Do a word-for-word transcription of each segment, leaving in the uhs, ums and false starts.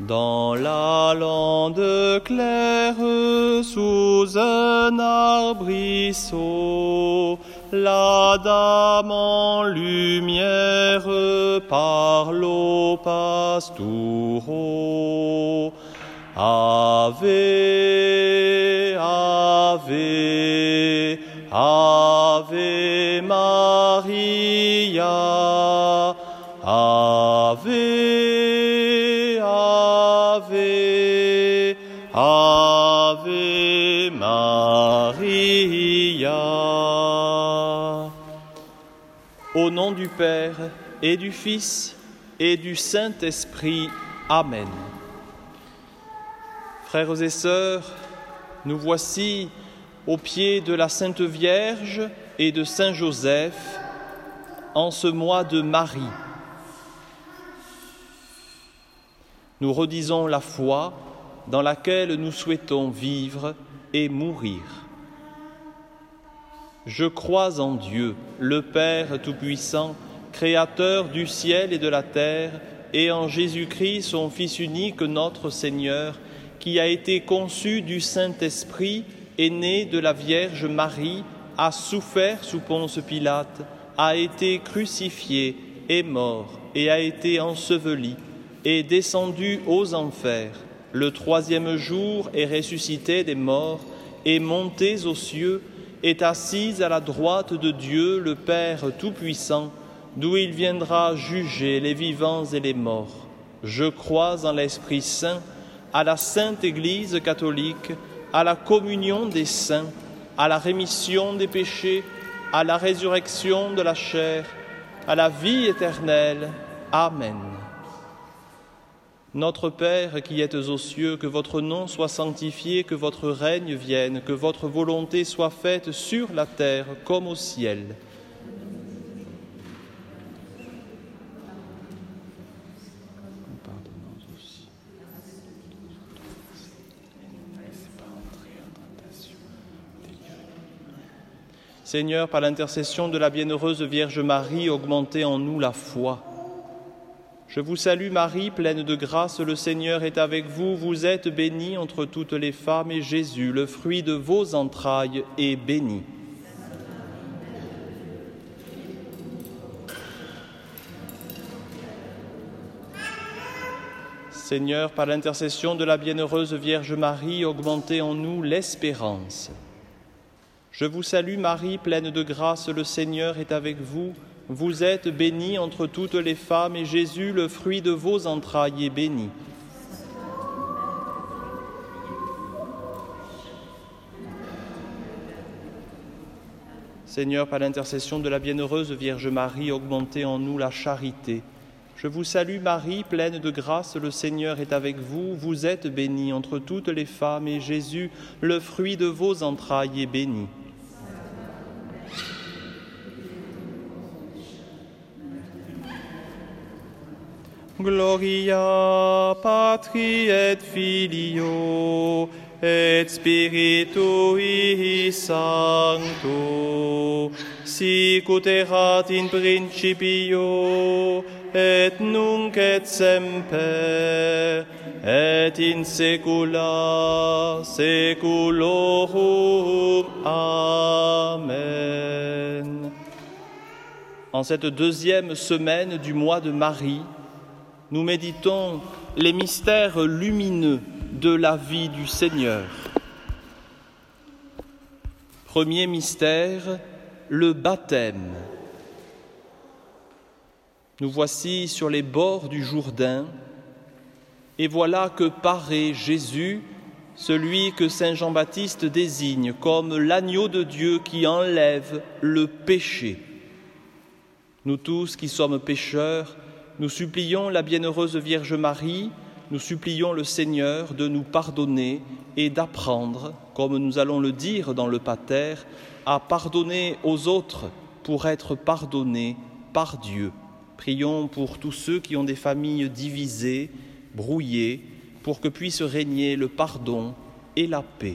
Dans la lande claire, sous un arbrisseau, la dame en lumière parle au pastoureau. Ave, Ave, Ave Maria, Ave, Ave, Ave Maria. Au nom du Père et du Fils et du Saint-Esprit. Amen. Frères et sœurs, nous voici au pied de la Sainte Vierge et de Saint Joseph en ce mois de Marie. Nous redisons la foi dans laquelle nous souhaitons vivre et mourir. Je crois en Dieu, le Père Tout-Puissant, Créateur du ciel et de la terre, et en Jésus-Christ, son Fils unique, notre Seigneur, qui a été conçu du Saint-Esprit, est né de la Vierge Marie, a souffert sous Ponce Pilate, a été crucifié, est mort et a été enseveli, est descendu aux enfers. Le troisième jour est ressuscité des morts, est monté aux cieux, est assis à la droite de Dieu, le Père Tout-Puissant, d'où il viendra juger les vivants et les morts. Je crois en l'Esprit Saint, à la Sainte Église catholique, à la communion des saints, à la rémission des péchés, à la résurrection de la chair, à la vie éternelle. Amen. Notre Père qui êtes aux cieux, que votre nom soit sanctifié, que votre règne vienne, que votre volonté soit faite sur la terre comme au ciel. Seigneur, par l'intercession de la bienheureuse Vierge Marie, augmentez en nous la foi. Je vous salue Marie, pleine de grâce, le Seigneur est avec vous. Vous êtes bénie entre toutes les femmes, et Jésus, le fruit de vos entrailles, est béni. Seigneur, par l'intercession de la bienheureuse Vierge Marie, augmentez en nous l'espérance. Je vous salue Marie, pleine de grâce, le Seigneur est avec vous. Vous êtes bénie entre toutes les femmes, et Jésus, le fruit de vos entrailles, est béni. Seigneur, par l'intercession de la bienheureuse Vierge Marie, augmentez en nous la charité. Je vous salue Marie, pleine de grâce, le Seigneur est avec vous. Vous êtes bénie entre toutes les femmes, et Jésus, le fruit de vos entrailles, est béni. Gloria Patri et Filio et Spiritui Sancto, sic ut erat in principio et nunc et semper et in saecula saeculorum. Amen. En cette deuxième semaine du mois de Marie, nous méditons les mystères lumineux de la vie du Seigneur. Premier mystère, le baptême. Nous voici sur les bords du Jourdain, et voilà que paraît Jésus, celui que saint Jean-Baptiste désigne comme l'agneau de Dieu qui enlève le péché. Nous tous qui sommes pécheurs, nous supplions la bienheureuse Vierge Marie, nous supplions le Seigneur de nous pardonner et d'apprendre, comme nous allons le dire dans le Pater, à pardonner aux autres pour être pardonnés par Dieu. Prions pour tous ceux qui ont des familles divisées, brouillées, pour que puisse régner le pardon et la paix.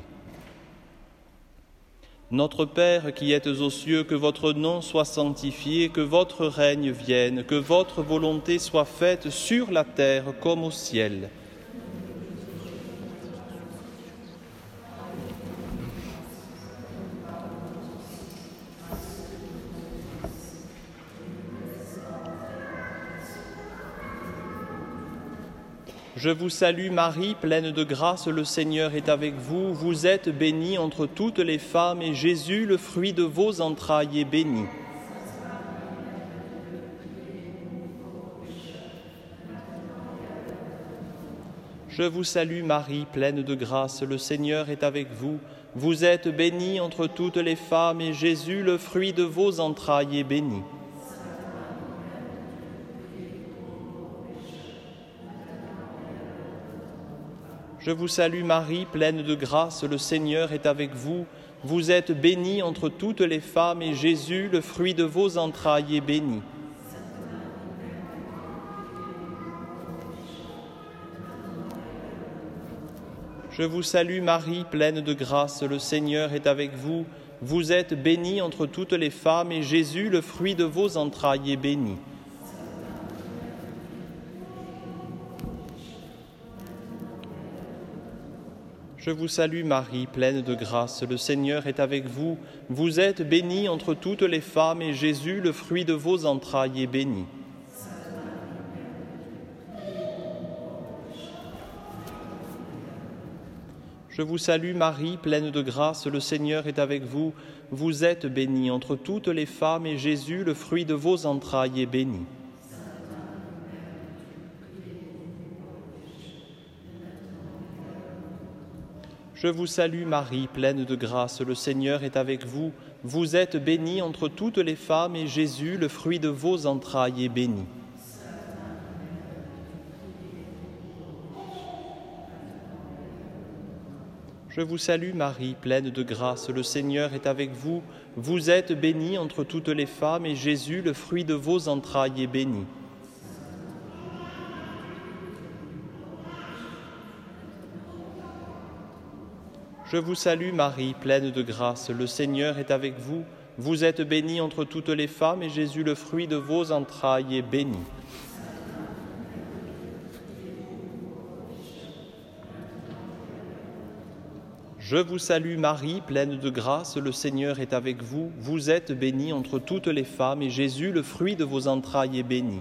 Notre Père qui êtes aux cieux, que votre nom soit sanctifié, que votre règne vienne, que votre volonté soit faite sur la terre comme au ciel. Je vous salue Marie, pleine de grâce, le Seigneur est avec vous. Vous êtes bénie entre toutes les femmes, et Jésus, le fruit de vos entrailles, est béni. Je vous salue Marie, pleine de grâce, le Seigneur est avec vous. Vous êtes bénie entre toutes les femmes, et Jésus, le fruit de vos entrailles, est béni. Je vous salue Marie, pleine de grâce, le Seigneur est avec vous. Vous êtes bénie entre toutes les femmes, et Jésus, le fruit de vos entrailles, est béni. Je vous salue Marie, pleine de grâce, le Seigneur est avec vous. Vous êtes bénie entre toutes les femmes, et Jésus, le fruit de vos entrailles, est béni. Je vous salue Marie, pleine de grâce, le Seigneur est avec vous. Vous êtes bénie entre toutes les femmes, et Jésus, le fruit de vos entrailles, est béni. Je vous salue Marie, pleine de grâce, le Seigneur est avec vous. Vous êtes bénie entre toutes les femmes, et Jésus, le fruit de vos entrailles, est béni. Je vous salue Marie, pleine de grâce, le Seigneur est avec vous. Vous êtes bénie entre toutes les femmes, et Jésus, le fruit de vos entrailles, est béni. Je vous salue Marie, pleine de grâce, le Seigneur est avec vous. Vous êtes bénie entre toutes les femmes, et Jésus, le fruit de vos entrailles, est béni. Je vous salue Marie, pleine de grâce, le Seigneur est avec vous. Vous êtes bénie entre toutes les femmes, et Jésus, le fruit de vos entrailles, est béni. Je vous salue Marie, pleine de grâce, le Seigneur est avec vous. Vous êtes bénie entre toutes les femmes, et Jésus, le fruit de vos entrailles, est béni.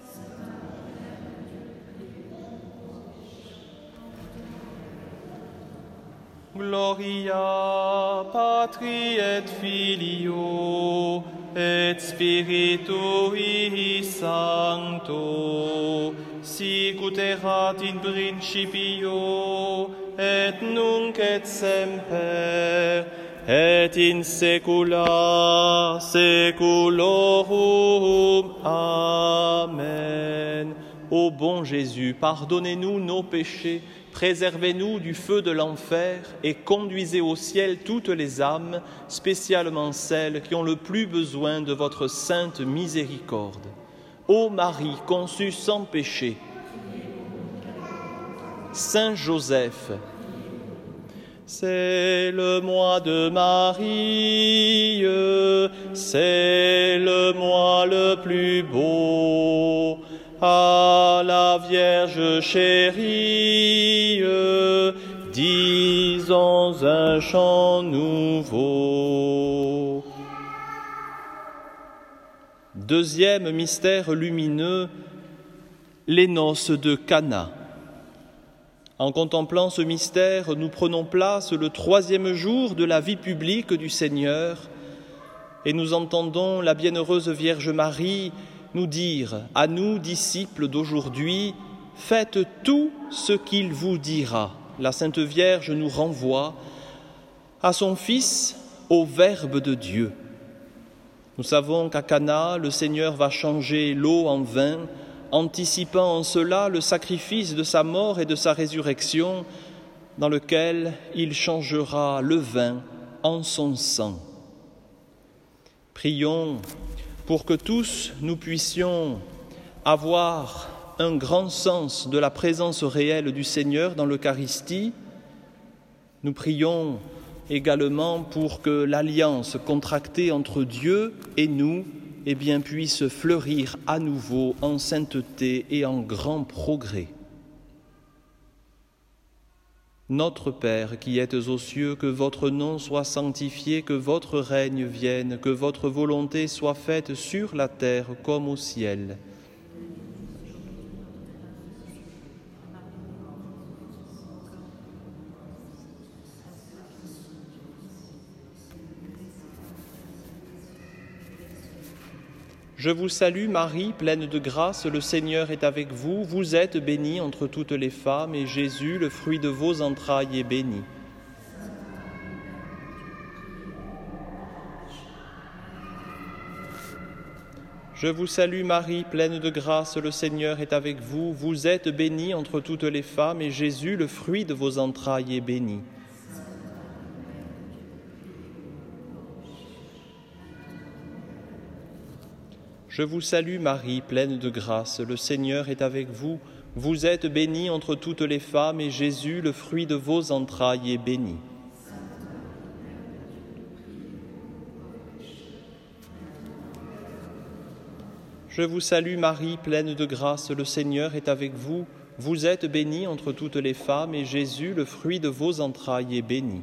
Gloria Patri et Filio et Spiritui Sancto, sicut erat in principio et nunc et semper et in saecula saeculorum. Amen. Ô bon Jésus, pardonnez-nous nos péchés, préservez-nous du feu de l'enfer et conduisez au ciel toutes les âmes, spécialement celles qui ont le plus besoin de votre sainte miséricorde. Ô Marie, conçue sans péché, Saint Joseph, c'est le mois de Marie, c'est le mois le plus beau. À la Vierge chérie, disons un chant nouveau. Deuxième mystère lumineux, les noces de Cana. En contemplant ce mystère, nous prenons place le troisième jour de la vie publique du Seigneur et nous entendons la bienheureuse Vierge Marie nous dire, à nous, disciples d'aujourd'hui, « Faites tout ce qu'il vous dira ». La Sainte Vierge nous renvoie à son Fils, au Verbe de Dieu. Nous savons qu'à Cana, le Seigneur va changer l'eau en vin, anticipant en cela le sacrifice de sa mort et de sa résurrection, dans lequel il changera le vin en son sang. Prions pour que tous nous puissions avoir un grand sens de la présence réelle du Seigneur dans l'Eucharistie. Nous prions également pour que l'alliance contractée entre Dieu et nous eh bien, puisse fleurir à nouveau en sainteté et en grand progrès. Notre Père qui êtes aux cieux, que votre nom soit sanctifié, que votre règne vienne, que votre volonté soit faite sur la terre comme au ciel. Je vous salue Marie, pleine de grâce, le Seigneur est avec vous. Vous êtes bénie entre toutes les femmes, et Jésus, le fruit de vos entrailles, est béni. Je vous salue Marie, pleine de grâce, le Seigneur est avec vous. Vous êtes bénie entre toutes les femmes, et Jésus, le fruit de vos entrailles, est béni. Je vous salue Marie, pleine de grâce, le Seigneur est avec vous. Vous êtes bénie entre toutes les femmes, et Jésus, le fruit de vos entrailles, est béni. Je vous salue Marie, pleine de grâce, le Seigneur est avec vous. Vous êtes bénie entre toutes les femmes, et Jésus, le fruit de vos entrailles, est béni.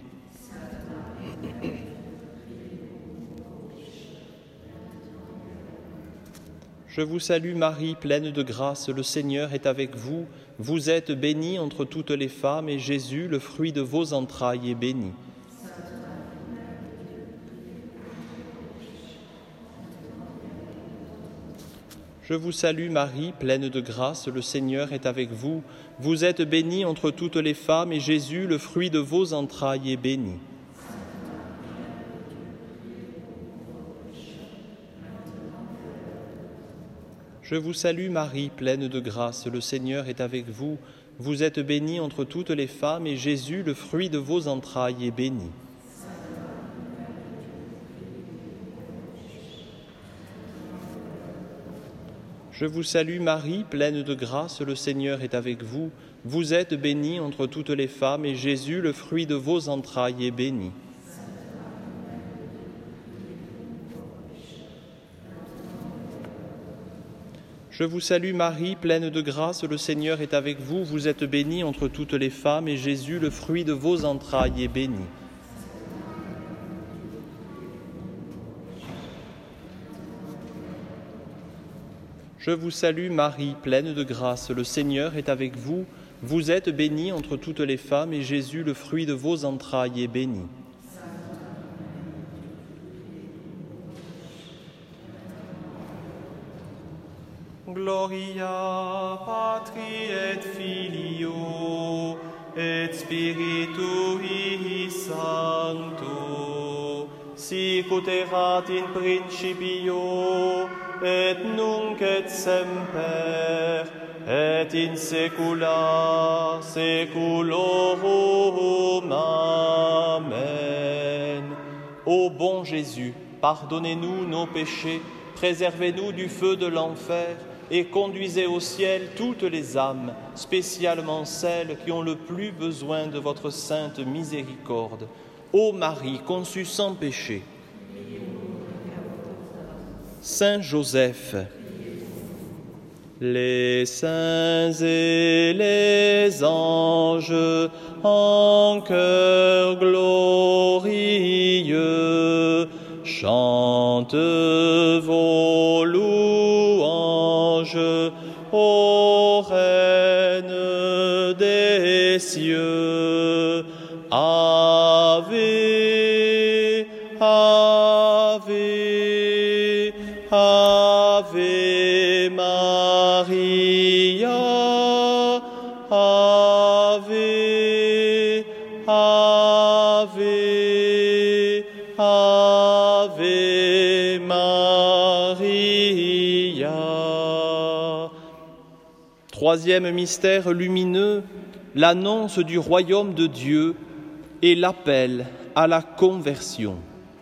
Je vous salue Marie, pleine de grâce, le Seigneur est avec vous. Vous êtes bénie entre toutes les femmes, et Jésus, le fruit de vos entrailles, est béni. Je vous salue Marie, pleine de grâce, le Seigneur est avec vous. Vous êtes bénie entre toutes les femmes, et Jésus, le fruit de vos entrailles, est béni. Je vous salue Marie, pleine de grâce, le Seigneur est avec vous. Vous êtes bénie entre toutes les femmes, et Jésus, le fruit de vos entrailles, est béni. Je vous salue Marie, pleine de grâce, le Seigneur est avec vous. Vous êtes bénie entre toutes les femmes, et Jésus, le fruit de vos entrailles, est béni. Je vous salue Marie, pleine de grâce, le Seigneur est avec vous. Vous êtes bénie entre toutes les femmes, et Jésus, le fruit de vos entrailles, est béni. Je vous salue Marie, pleine de grâce, le Seigneur est avec vous. Vous êtes bénie entre toutes les femmes, et Jésus, le fruit de vos entrailles, est béni. Gloria Patri et Filio et Spiritui Sancto, sic ut erat in principio et nunc et semper et in saecula saeculorum. Amen. Ô bon Jésus, pardonnez-nous nos péchés, préservez-nous du feu de l'enfer, et conduisez au ciel toutes les âmes, spécialement celles qui ont le plus besoin de votre sainte miséricorde. Ô Marie, conçue sans péché, Saint Joseph, les saints et les anges en chœur glorieux chantent vos louanges, ô Reine des cieux. Ave, Ave, Ave Maria, Ave, Ave, Ave Maria. Troisième mystère lumineux, l'annonce du royaume de Dieu et l'appel à la conversion.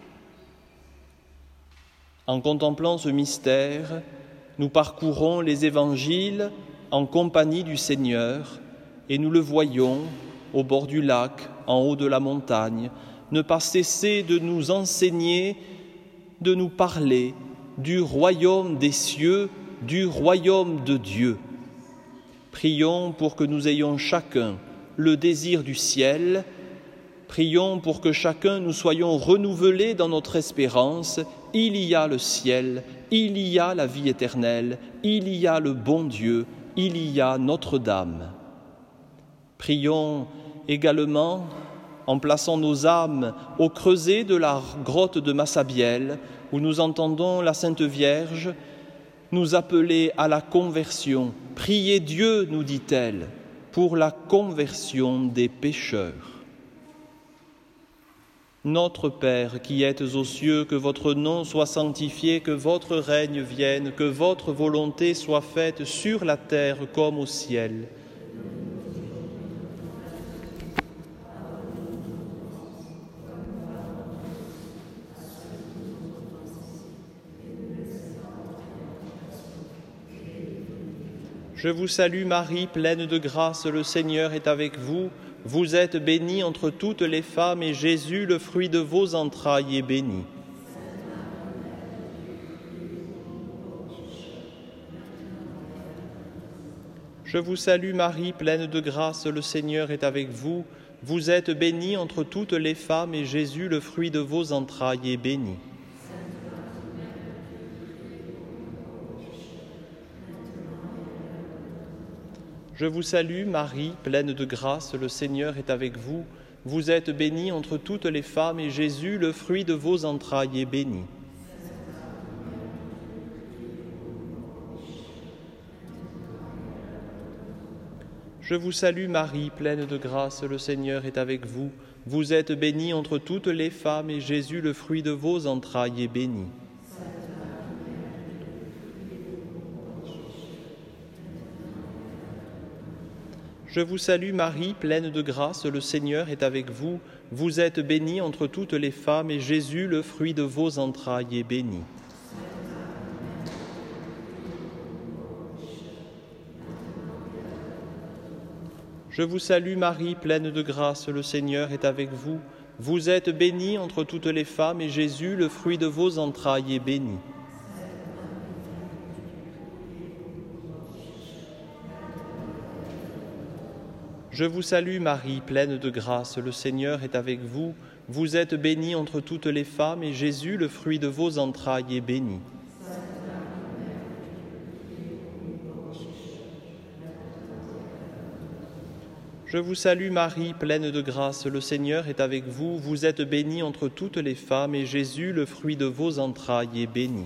En contemplant ce mystère, nous parcourons les évangiles en compagnie du Seigneur et nous le voyons au bord du lac, en haut de la montagne, ne pas cesser de nous enseigner, de nous parler du royaume des cieux, du royaume de Dieu. Prions pour que nous ayons chacun le désir du ciel. Prions pour que chacun nous soyons renouvelés dans notre espérance. Il y a le ciel, il y a la vie éternelle, il y a le bon Dieu, il y a Notre-Dame. Prions également en plaçant nos âmes au creuset de la grotte de Massabielle, où nous entendons la Sainte Vierge nous appeler à la conversion. Priez Dieu, nous dit-elle, pour la conversion des pécheurs. Notre Père qui êtes aux cieux, que votre nom soit sanctifié, que votre règne vienne, que votre volonté soit faite sur la terre comme au ciel. Je vous salue Marie, pleine de grâce, le Seigneur est avec vous. Vous êtes bénie entre toutes les femmes et Jésus, le fruit de vos entrailles, est béni. Je vous salue Marie, pleine de grâce, le Seigneur est avec vous. Vous êtes bénie entre toutes les femmes et Jésus, le fruit de vos entrailles, est béni. Je vous salue, Marie, pleine de grâce, le Seigneur est avec vous. Vous êtes bénie entre toutes les femmes, et Jésus, le fruit de vos entrailles, est béni. Je vous salue, Marie, pleine de grâce, le Seigneur est avec vous. Vous êtes bénie entre toutes les femmes, et Jésus, le fruit de vos entrailles, est béni. Je vous salue Marie, pleine de grâce, le Seigneur est avec vous. Vous êtes bénie entre toutes les femmes, et Jésus, le fruit de vos entrailles, est béni. Je vous salue Marie, pleine de grâce, le Seigneur est avec vous. Vous êtes bénie entre toutes les femmes, et Jésus, le fruit de vos entrailles, est béni. Je vous salue Marie, pleine de grâce, le Seigneur est avec vous. Vous êtes bénie entre toutes les femmes, et Jésus, le fruit de vos entrailles, est béni. Je vous salue Marie, pleine de grâce, le Seigneur est avec vous. Vous êtes bénie entre toutes les femmes, et Jésus, le fruit de vos entrailles, est béni.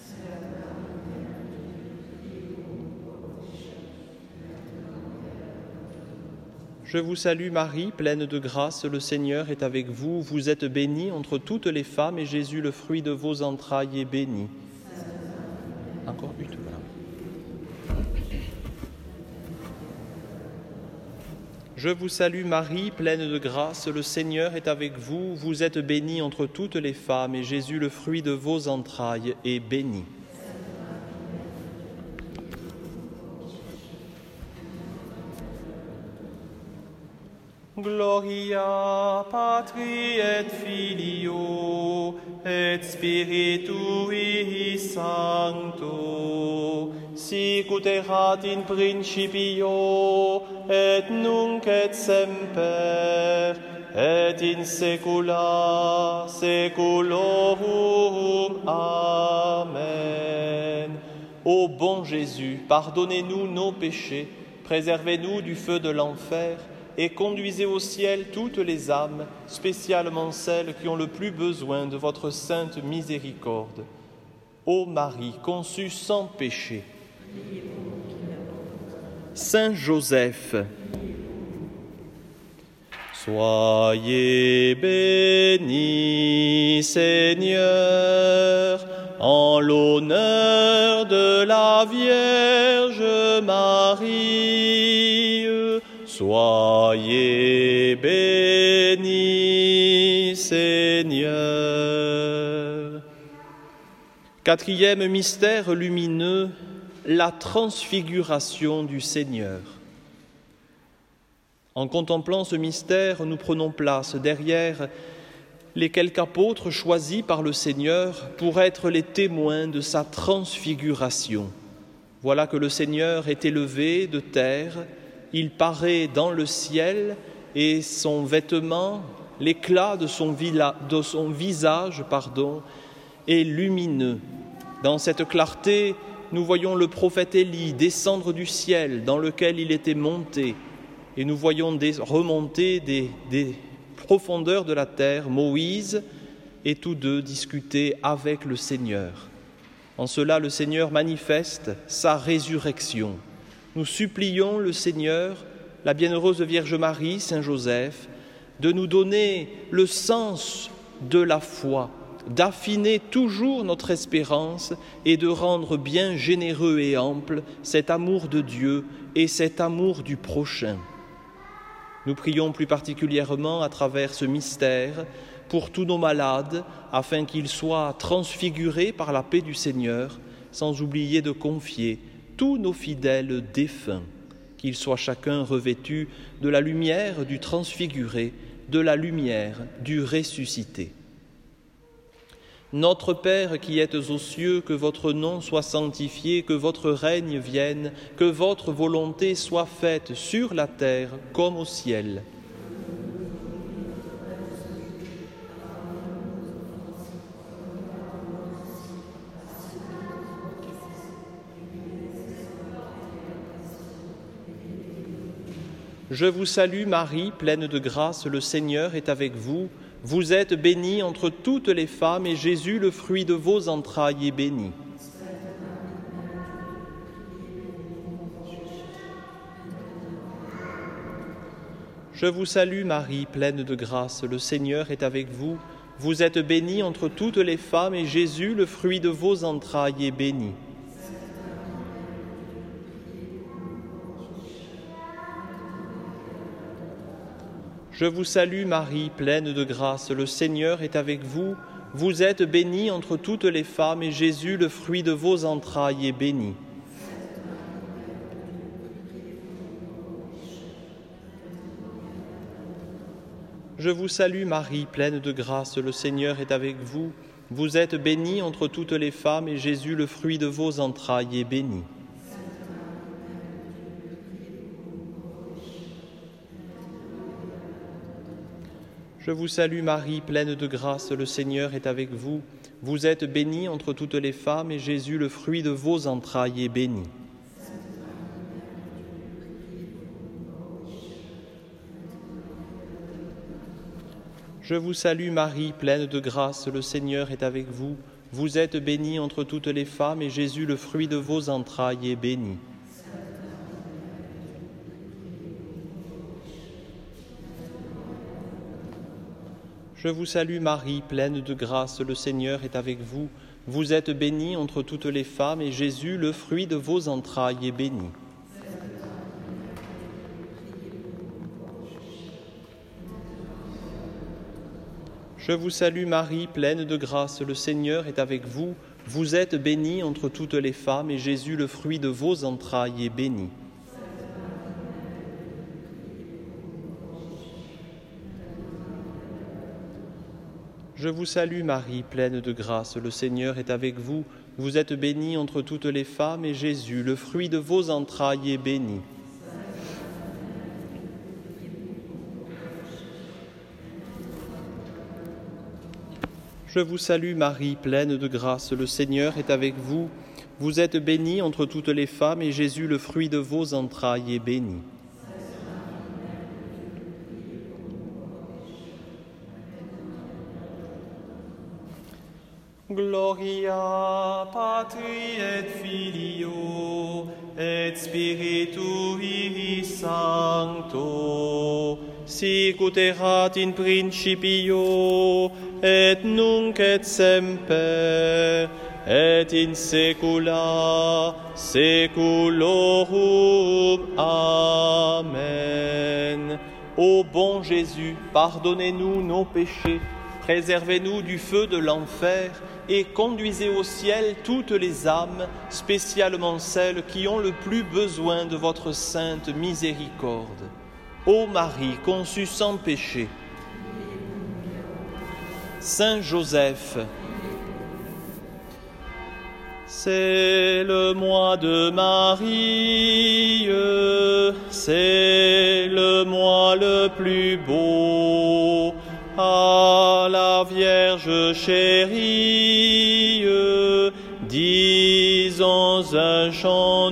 Je vous salue Marie, pleine de grâce, le Seigneur est avec vous. Vous êtes bénie entre toutes les femmes, et Jésus, le fruit de vos entrailles, est béni. Encore une, voilà. Je vous salue Marie, pleine de grâce, le Seigneur est avec vous. Vous êtes bénie entre toutes les femmes, et Jésus, le fruit de vos entrailles, est béni. Gloria Patri et Filio et Spiritui Sancto, sic ut erat in principio et nunc et semper et in saecula saeculorum. Amen. Ô bon Jésus, pardonnez-nous nos péchés, préservez-nous du feu de l'enfer, et conduisez au ciel toutes les âmes, spécialement celles qui ont le plus besoin de votre sainte miséricorde. Ô Marie, conçue sans péché. Saint Joseph, soyez béni, Seigneur, en l'honneur de la Vierge Marie. Soyez bénis, Seigneur. Quatrième mystère lumineux, la transfiguration du Seigneur. En contemplant ce mystère, nous prenons place derrière les quelques apôtres choisis par le Seigneur pour être les témoins de sa transfiguration. Voilà que le Seigneur est élevé de terre. Il paraît dans le ciel et son vêtement, l'éclat de son, vila, de son visage pardon, est lumineux. Dans cette clarté, nous voyons le prophète Élie descendre du ciel dans lequel il était monté, et nous voyons des, remonter des, des profondeurs de la terre Moïse et tous deux discuter avec le Seigneur. En cela, le Seigneur manifeste sa résurrection. Nous supplions le Seigneur, la bienheureuse Vierge Marie, Saint Joseph, de nous donner le sens de la foi, d'affiner toujours notre espérance et de rendre bien généreux et ample cet amour de Dieu et cet amour du prochain. Nous prions plus particulièrement à travers ce mystère pour tous nos malades, afin qu'ils soient transfigurés par la paix du Seigneur, sans oublier de confier tous nos fidèles défunts, qu'ils soient chacun revêtus de la lumière du transfiguré, de la lumière du ressuscité. Notre Père qui êtes aux cieux, que votre nom soit sanctifié, que votre règne vienne, que votre volonté soit faite sur la terre comme au ciel. Je vous salue Marie, pleine de grâce, le Seigneur est avec vous. Vous êtes bénie entre toutes les femmes et Jésus, le fruit de vos entrailles, est béni. Je vous salue Marie, pleine de grâce, le Seigneur est avec vous. Vous êtes bénie entre toutes les femmes et Jésus, le fruit de vos entrailles, est béni. Je vous salue Marie, pleine de grâce, le Seigneur est avec vous. Vous êtes bénie entre toutes les femmes et Jésus, le fruit de vos entrailles, est béni. Je vous salue Marie, pleine de grâce, le Seigneur est avec vous. Vous êtes bénie entre toutes les femmes et Jésus, le fruit de vos entrailles, est béni. Je vous salue Marie, pleine de grâce, le Seigneur est avec vous. Vous êtes bénie entre toutes les femmes et Jésus, le fruit de vos entrailles, est béni. Je vous salue Marie, pleine de grâce, le Seigneur est avec vous. Vous êtes bénie entre toutes les femmes et Jésus, le fruit de vos entrailles, est béni. Je vous salue Marie, pleine de grâce, le Seigneur est avec vous. Vous êtes bénie entre toutes les femmes et Jésus, le fruit de vos entrailles, est béni. Je vous salue Marie, pleine de grâce, le Seigneur est avec vous. Vous êtes bénie entre toutes les femmes et Jésus, le fruit de vos entrailles, est béni. Je vous salue Marie, pleine de grâce, le Seigneur est avec vous. Vous êtes bénie entre toutes les femmes et Jésus, le fruit de vos entrailles, est béni. Je vous salue Marie, pleine de grâce, le Seigneur est avec vous. Vous êtes bénie entre toutes les femmes et Jésus, le fruit de vos entrailles, est béni. Gloria Patri et Filio et Spiritui Sancto, sic ut erat in principio et nunc et semper et in saecula saeculorum. Amen. Ô bon Jésus, pardonnez-nous nos péchés, préservez-nous du feu de l'enfer et conduisez au ciel toutes les âmes, spécialement celles qui ont le plus besoin de votre sainte miséricorde. Ô Marie, conçue sans péché, Saint Joseph, c'est le mois de Marie, c'est le mois le plus beau. À la Vierge chérie, disons un chant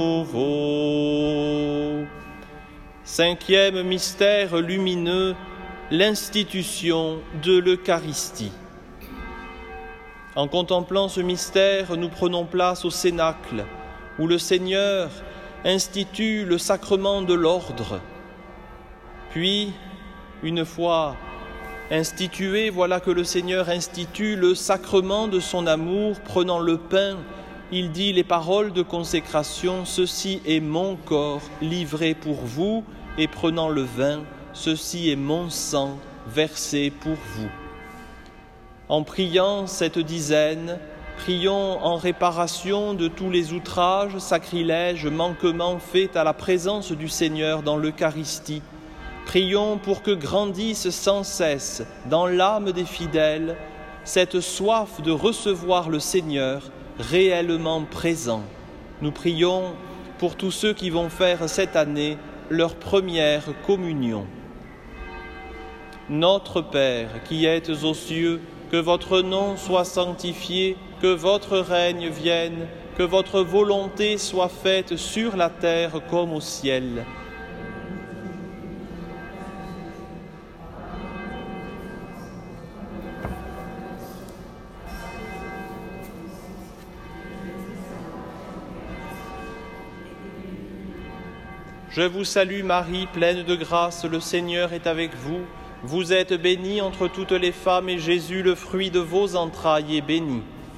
nouveau. Cinquième mystère lumineux, l'institution de l'Eucharistie. En contemplant ce mystère, nous prenons place au cénacle, où le Seigneur institue le sacrement de l'ordre. Puis, une fois institué, voilà que le Seigneur institue le sacrement de son amour. Prenant le pain, il dit les paroles de consécration, « Ceci est mon corps livré pour vous », et prenant le vin, « Ceci est mon sang versé pour vous ». En priant cette dizaine, prions en réparation de tous les outrages, sacrilèges, manquements faits à la présence du Seigneur dans l'Eucharistie. Prions pour que grandisse sans cesse dans l'âme des fidèles cette soif de recevoir le Seigneur réellement présent. Nous prions pour tous ceux qui vont faire cette année leur première communion. Notre Père qui êtes aux cieux, que votre nom soit sanctifié, que votre règne vienne, que votre volonté soit faite sur la terre comme au ciel. Je vous salue Marie, pleine de grâce, le Seigneur est avec vous. Vous êtes bénie entre toutes les femmes et Jésus, le fruit de vos entrailles, est béni.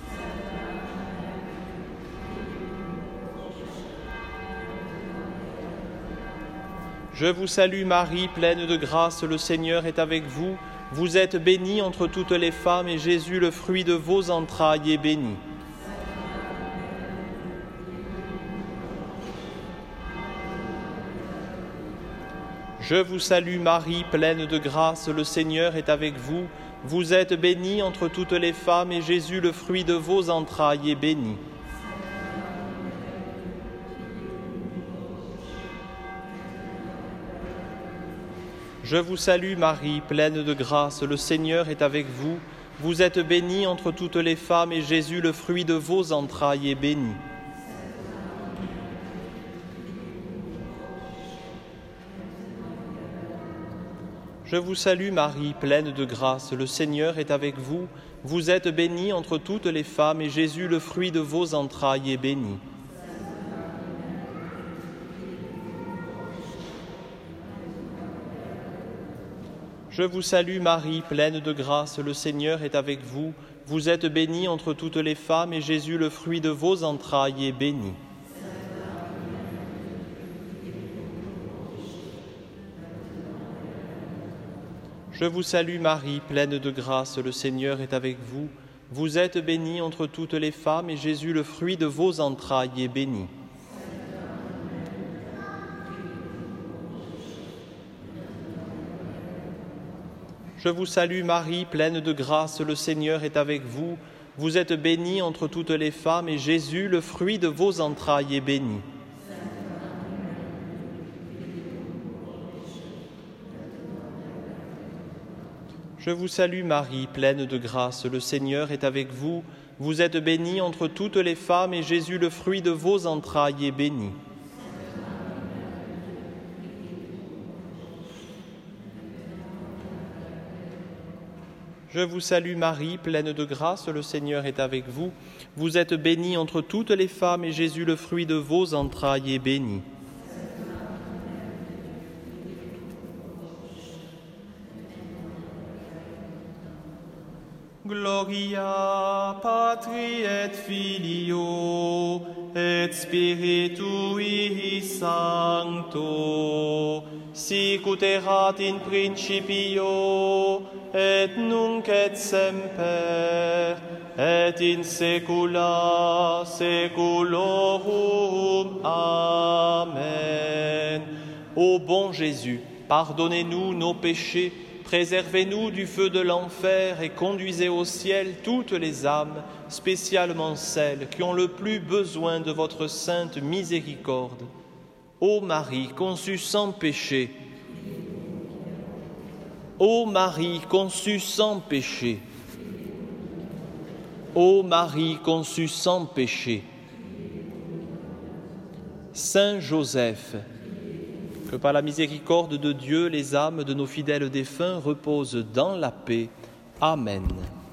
Je vous salue Marie, pleine de grâce, le Seigneur est avec vous. Vous êtes bénie entre toutes les femmes et Jésus, le fruit de vos entrailles, est béni. Je vous salue Marie, pleine de grâce, le Seigneur est avec vous. Vous êtes bénie entre toutes les femmes et Jésus, le fruit de vos entrailles, est béni. Je vous salue Marie, pleine de grâce, le Seigneur est avec vous. Vous êtes bénie entre toutes les femmes et Jésus, le fruit de vos entrailles, est béni. Je vous salue Marie, pleine de grâce, le Seigneur est avec vous. Vous êtes bénie entre toutes les femmes et Jésus, le fruit de vos entrailles, est béni. Je vous salue Marie, pleine de grâce, le Seigneur est avec vous. Vous êtes bénie entre toutes les femmes et Jésus, le fruit de vos entrailles, est béni. Je vous salue Marie, pleine de grâce, le Seigneur est avec vous. Vous êtes bénie entre toutes les femmes et Jésus, le fruit de vos entrailles, est béni. Je vous salue Marie, pleine de grâce, le Seigneur est avec vous. Vous êtes bénie entre toutes les femmes et Jésus, le fruit de vos entrailles, est béni. Je vous salue Marie, pleine de grâce, le Seigneur est avec vous. Vous êtes bénie entre toutes les femmes et Jésus, le fruit de vos entrailles, est béni. Je vous salue Marie, pleine de grâce, le Seigneur est avec vous. Vous êtes bénie entre toutes les femmes et Jésus, le fruit de vos entrailles, est béni. Gloria Patri et Filio et Spiritui Sancto, sic ut erat in principio et nunc et semper et in saecula saeculorum. Amen. Ô bon Jésus, pardonnez-nous nos péchés, préservez-nous du feu de l'enfer et conduisez au ciel toutes les âmes, spécialement celles qui ont le plus besoin de votre sainte miséricorde. Ô Marie, conçue sans péché, ô Marie, conçue sans péché, ô Marie, conçue sans péché, Saint Joseph, que par la miséricorde de Dieu, les âmes de nos fidèles défunts reposent dans la paix. Amen.